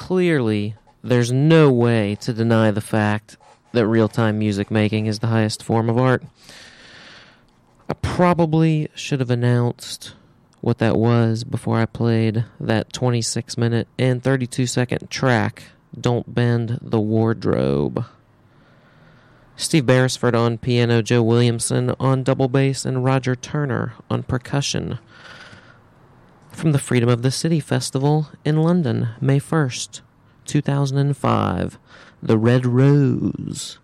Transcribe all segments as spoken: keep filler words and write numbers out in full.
clearly, there's no way to deny the fact that real-time music making is the highest form of art. I probably should have announced what that was before I played that twenty-six minute and thirty-two second track, Don't Bend the Wardrobe. Steve Beresford on piano, Joe Williamson on double bass, and Roger Turner on percussion. From the Freedom of the City Festival in London, May first, two thousand five, The Red Rose.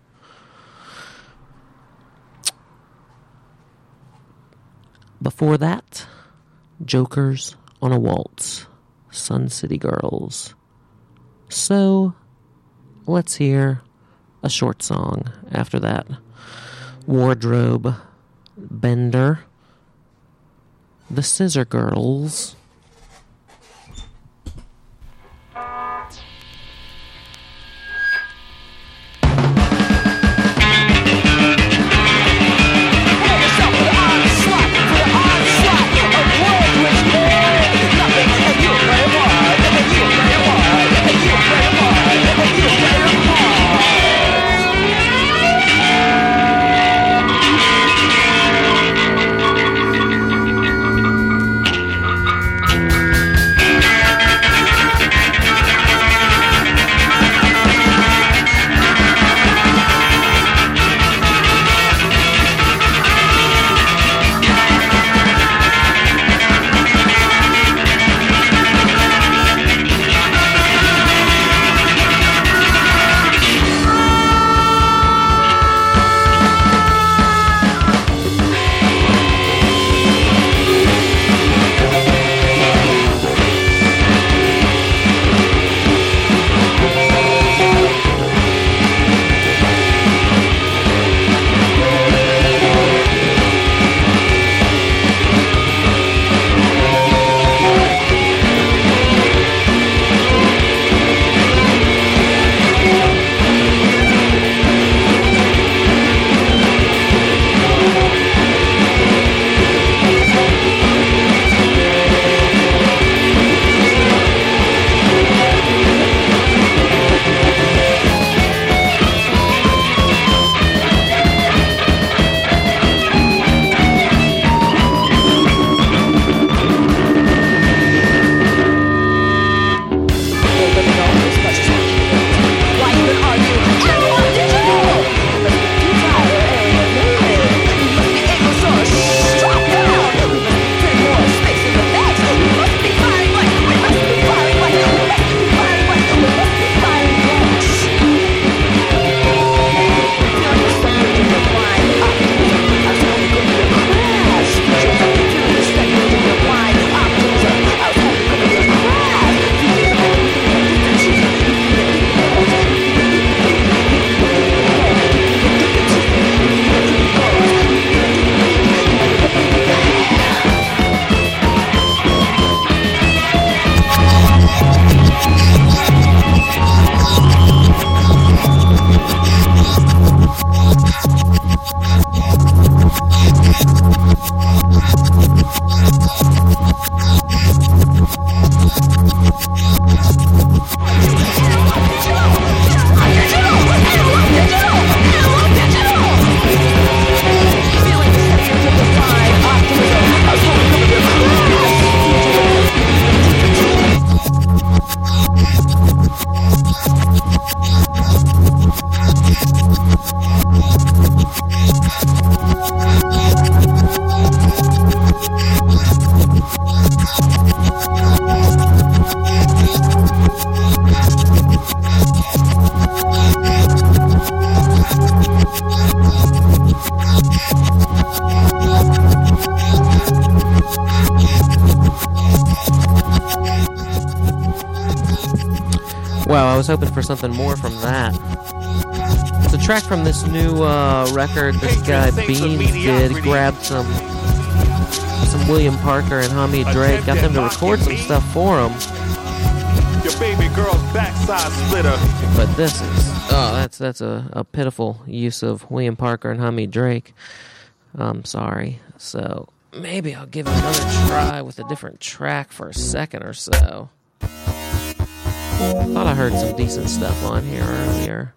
Before that, Jokers on a Waltz, Sun City Girls. So, let's hear a short song after that. Wardrobe Bender, The Scissor Girls. Wow, I was hoping for something more from that. It's a track from this new uh, record this guy Beans did. He grabbed some some William Parker and Hamid Drake, got them to record some stuff for him. Your baby girl's backside splitter. But this is oh, that's that's a, a pitiful use of William Parker and Hamid Drake. I'm sorry. So maybe I'll give it another try with a different track for a second or so. Thought I heard some decent stuff on here earlier.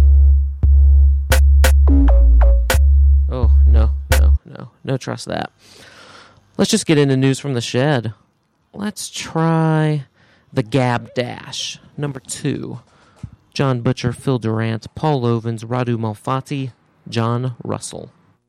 Oh, no, no, no. No trust that. Let's just get into news from the shed. Let's try the Gab Dash, number two. John Butcher, Phil Durant, Paul Ovens, Radu Malfatti, John Russell.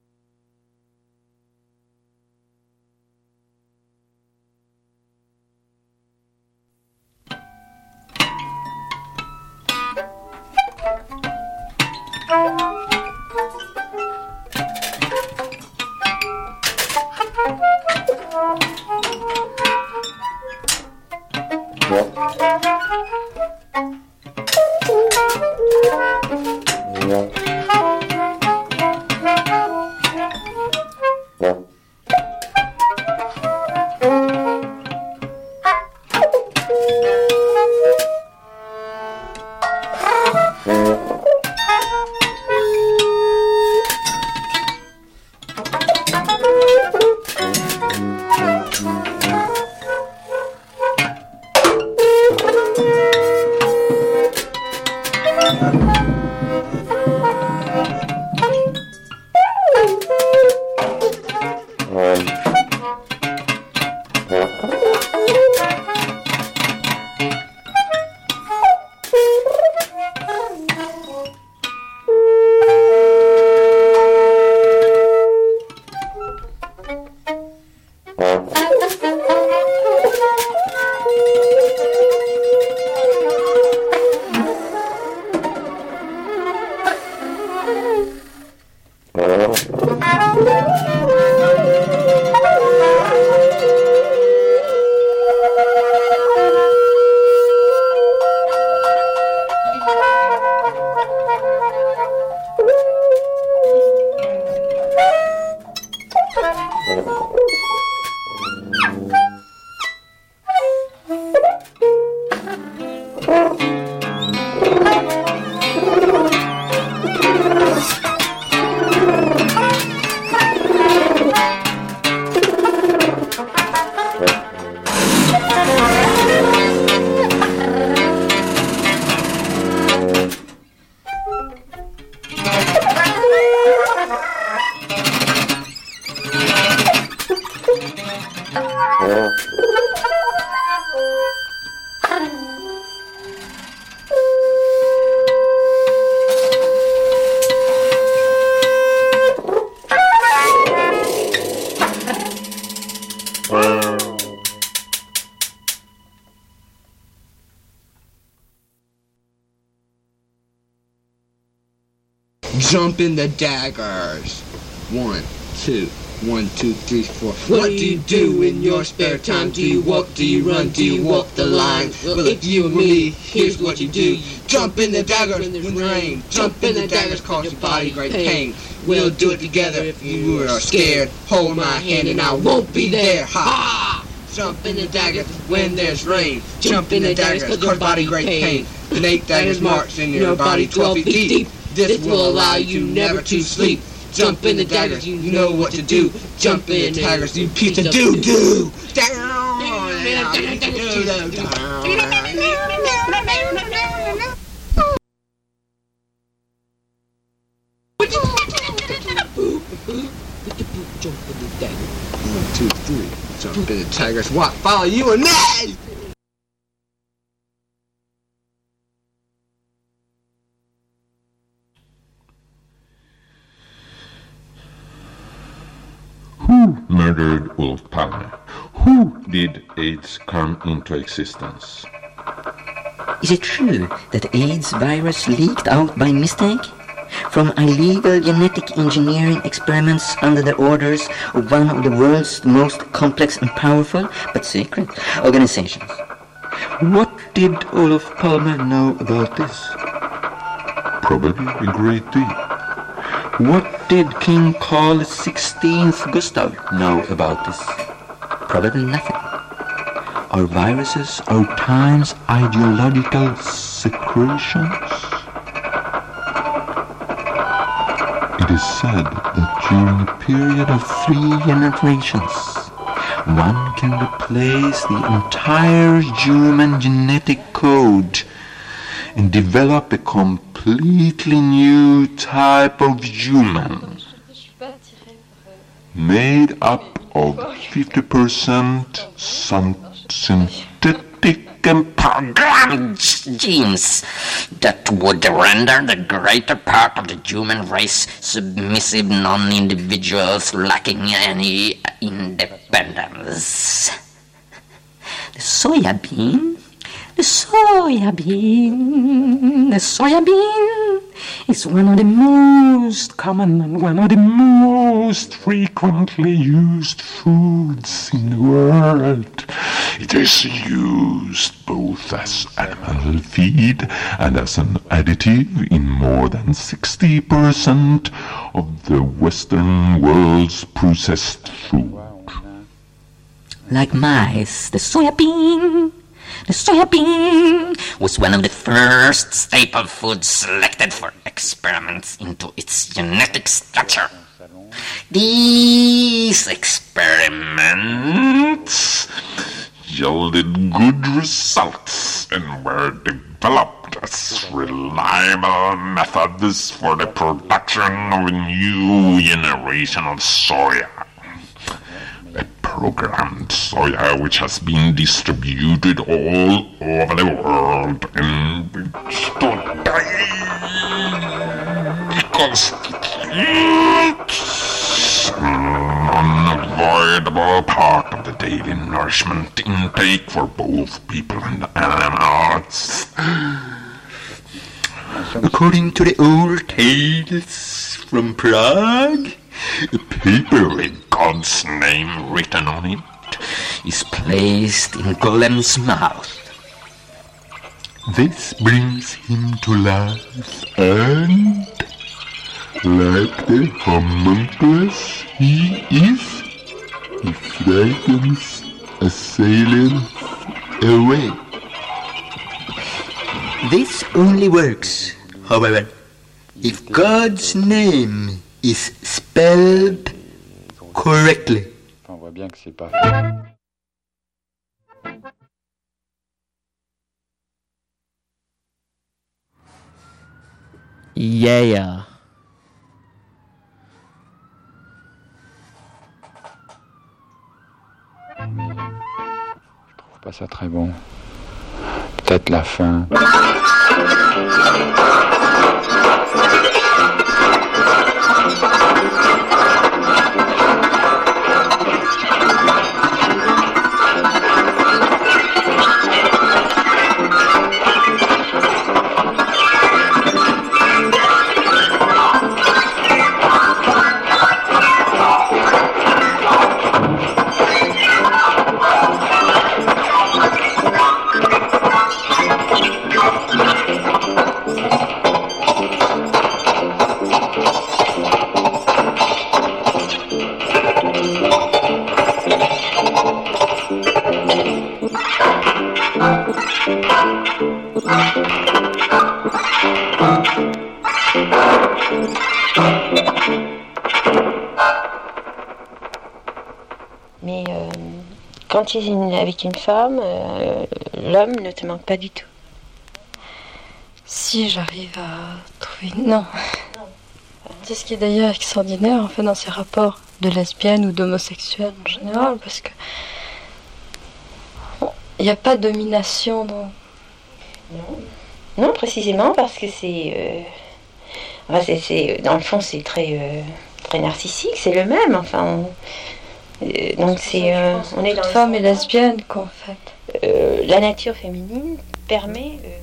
Jump in the daggers. One, two, one, two, three, four. What do you do in your spare time? Do you walk? Do you run? Do you walk the line? Well, if you and me, here's what you do. Jump in the daggers when the rain. Jump in the daggers, cause your body great pain. We'll do it together if you are scared. Hold my hand and I won't be there. Ha! Jump in the daggers when there's rain. Jump in the daggers, cause your body great pain. Make daggers marks in your body twelve feet deep. This will allow you never to sleep. Jump in the daggers, you know what to do. Jump in the daggers, you piece of doo-doo. One, two, three. Jump in the daggers. What? Follow you and me! Who murdered Olof Palme? Who did AIDS come into existence? Is it true that AIDS virus leaked out by mistake? From illegal genetic engineering experiments under the orders of one of the world's most complex and powerful, but secret, organizations. What did Olof Palme know about this? Probably a great deal. What did King Carl the sixteenth Gustav know about this? Probably nothing. Are viruses our time's ideological secretions? It is said that during a period of three generations, one can replace the entire human genetic code and develop a completely new type of human, made up of fifty percent synthetic and programmed genes that would render the greater part of the human race submissive non-individuals lacking any independence. The soya bean, the soya bean, the soya bean is one of the most common and one of the most frequently used foods in the world. It is used both as animal feed and as an additive in more than sixty percent of the Western world's processed food. Like mice, the soya bean, the soya bean was one of the first staple foods selected for experiments into its genetic structure. These experiments yielded good results and were developed as reliable methods for the production of a new generation of soya. A programmed soya which has been distributed all over the world and which today constitutes an unavoidable part of the daily nourishment intake for both people and animals. According to the old tales from Prague, a paper with God's name written on it is placed in Golem's mouth. This brings him to life and, like the homunculus he is, he frightens assailants away. this only works, however, if God's name is spelled correctly. On voit bien que c'est pas fait. Yeah. Je trouve pas ça très bon. Peut-être la fin. Mais euh, quand tu es avec une femme, euh, l'homme ne te manque pas du tout. Si j'arrive à trouver... Non. C'est ce qui est d'ailleurs extraordinaire en fait dans ces rapports de lesbiennes ou d'homosexuels en général, parce que il n'y a pas de domination dans... Non, non précisément parce que c'est... Euh... Enfin, c'est, c'est... Dans le fond, c'est très, euh, très narcissique, c'est le même, enfin... On... Euh, donc c'est, euh, on est dans femme et lesbienne quoi en fait. Euh, la nature féminine permet. Euh...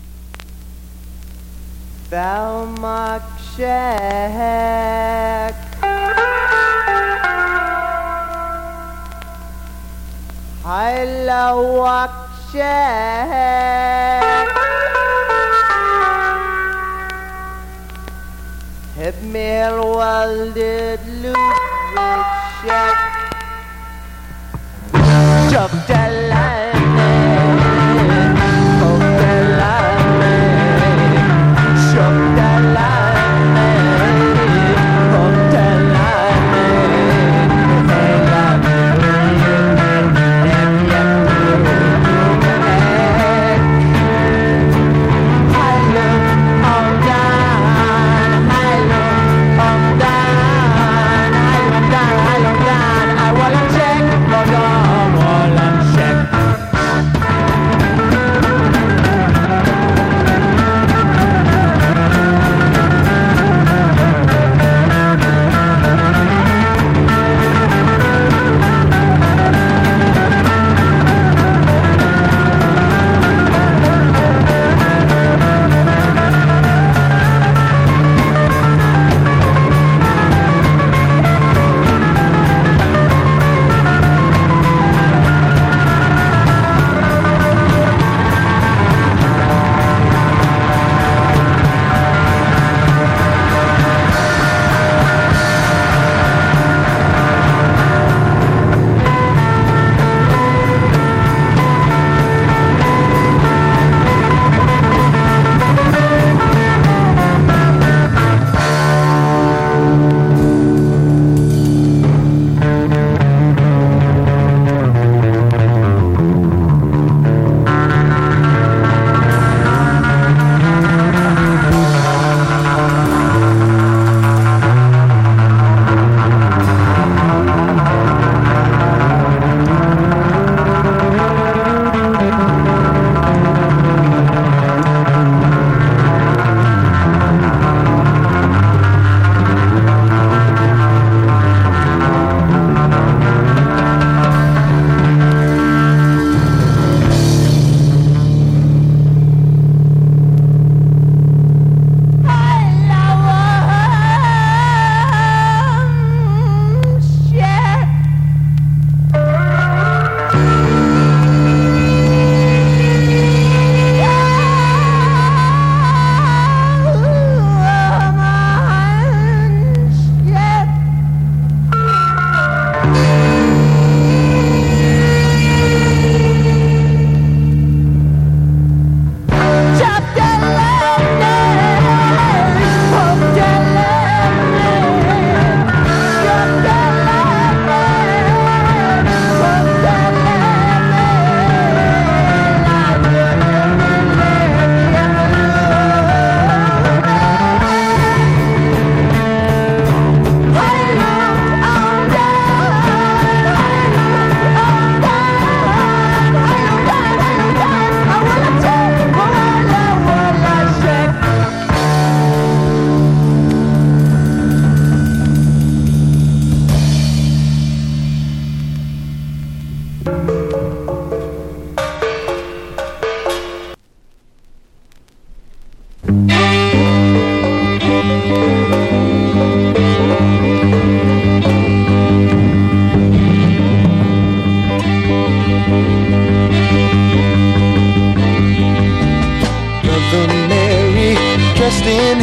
Shove the line, shove the line, shove the line, shove the line.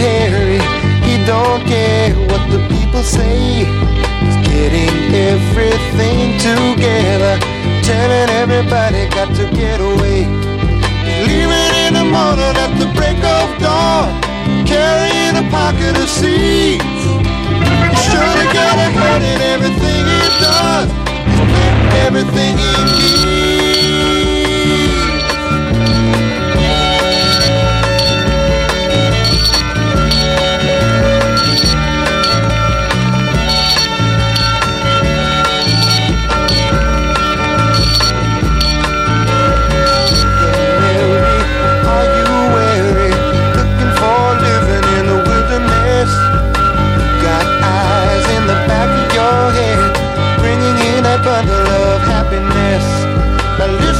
Harry, he don't care what the people say. He's getting everything together, telling everybody got to get away. He's leaving in the morning at the break of dawn, carrying a pocket of seeds. He's sure to get ahead in everything he does. He's getting everything he needs. Bundle of happiness.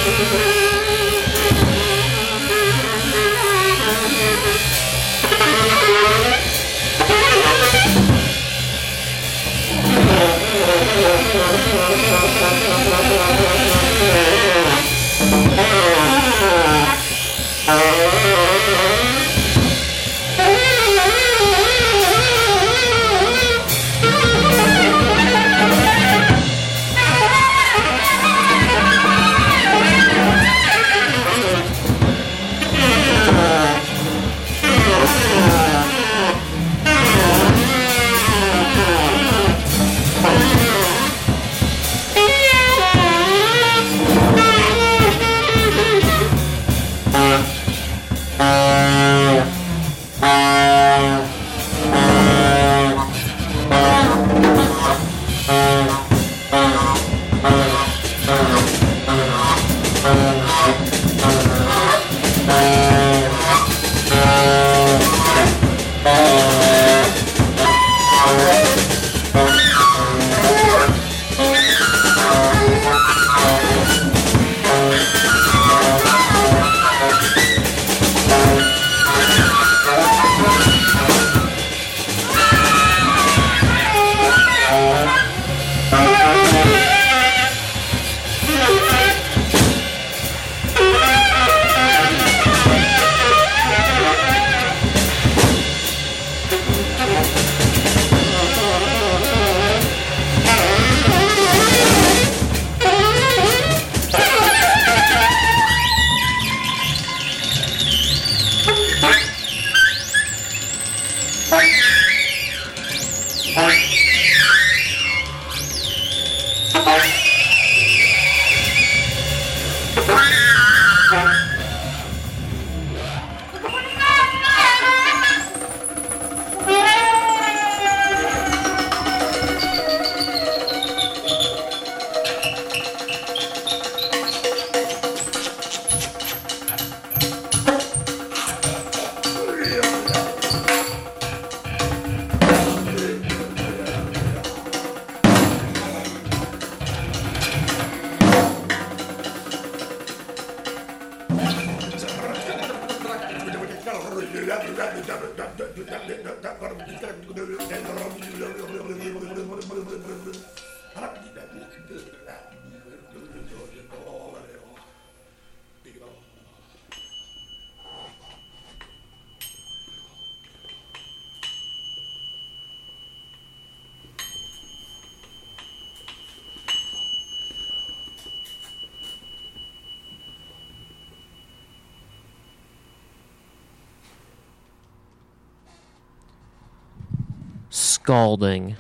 Scalding.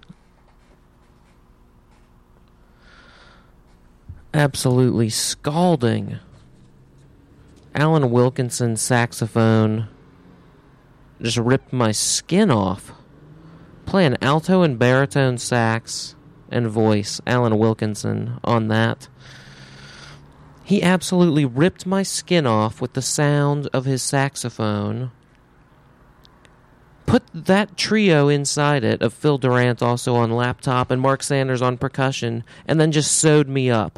Absolutely scalding. Alan Wilkinson's saxophone just ripped my skin off. Playing alto and baritone sax and voice, Alan Wilkinson on that. He absolutely ripped my skin off with the sound of his saxophone. Put that trio inside it of Phil Durant also on laptop and Mark Sanders on percussion, and then just sewed me up.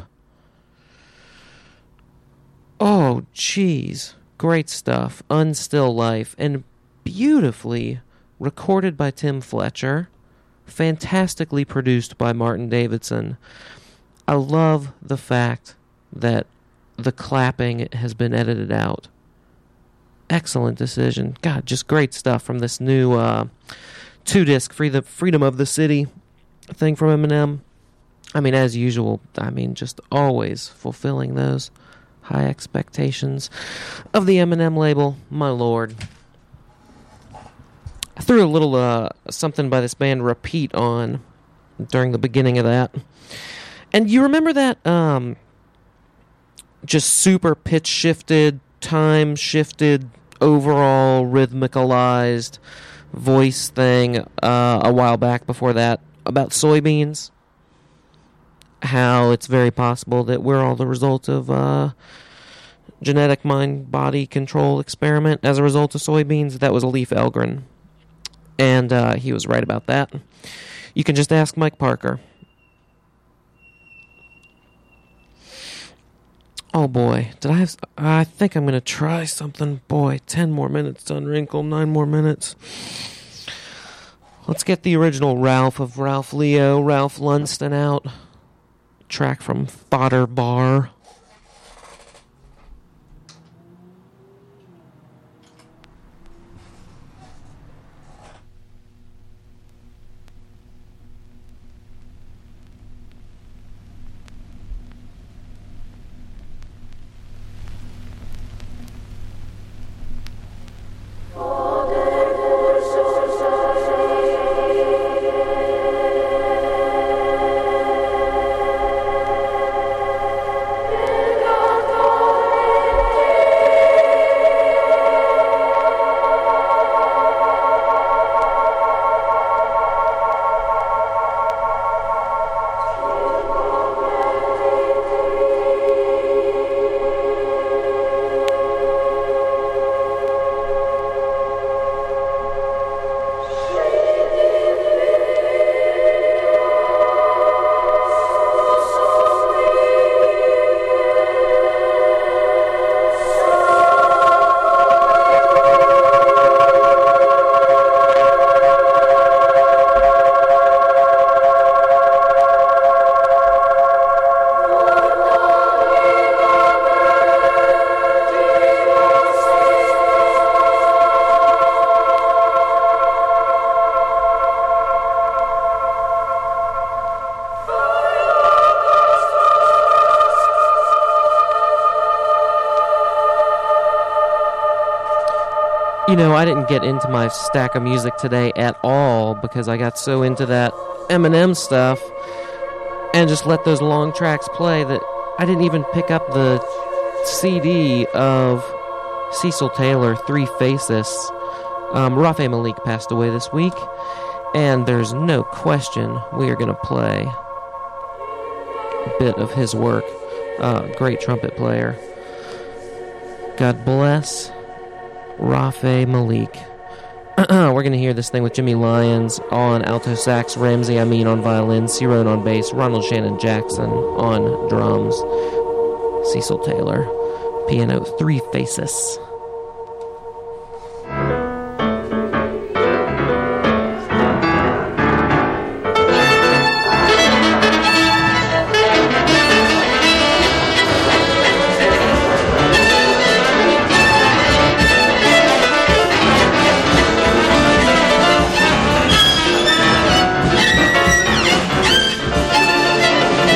Oh, jeez. Great stuff. Unstill Life. And beautifully recorded by Tim Fletcher. Fantastically produced by Martin Davidson. I love the fact that the clapping has been edited out. Excellent decision. God, just great stuff from this new uh, two-disc Free the Freedom of the City thing from Eminem. I mean, as usual, I mean, just always fulfilling those high expectations of the Eminem label, my lord. I threw a little uh, something by this band Repeat on during the beginning of that. And you remember that um, just super pitch-shifted, time-shifted, overall rhythmicalized voice thing uh, a while back before that about soybeans? How it's very possible that we're all the result of uh, genetic mind-body control experiment as a result of soybeans. That was Leif Elgren. And uh, he was right about that. You can just ask Mike Parker. Oh boy, did I have... I think I'm going to try something. Boy, ten more minutes to Unwrinkle, nine more minutes. Let's get the original Ralph of Ralph Leo, Ralph Lunston out. Track from Fodder Bar. You know, I didn't get into my stack of music today at all because I got so into that Eminem stuff and just let those long tracks play that I didn't even pick up the C D of Cecil Taylor, Three Faces. Um, Raffi Malik passed away this week, and there's no question we are going to play a bit of his work. Uh, great trumpet player. God bless Raffi Malik. We're going to hear this thing with Jimmy Lyons on alto sax, Ramsey Amin on violin, C-Road on bass, Ronald Shannon Jackson on drums, Cecil Taylor, piano, Three Faces.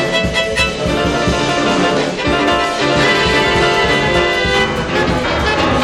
Thank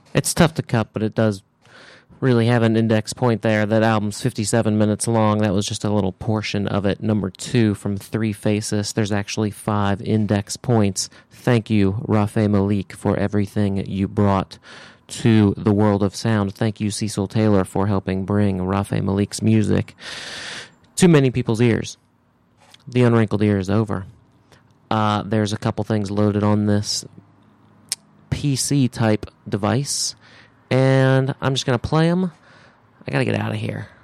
It's tough to cut, but it does really have an index point there. That album's fifty-seven minutes long. That was just a little portion of it. Number two from Three Faces. There's actually five index points. Thank you, Rafe Malik, for everything you brought to the world of sound. Thank you, Cecil Taylor, for helping bring Rafe Malik's music to many people's ears. The Unwrinkled Ear is over. Uh, there's a couple things loaded on this P C-type device, and I'm just going to play them. I got to get out of here.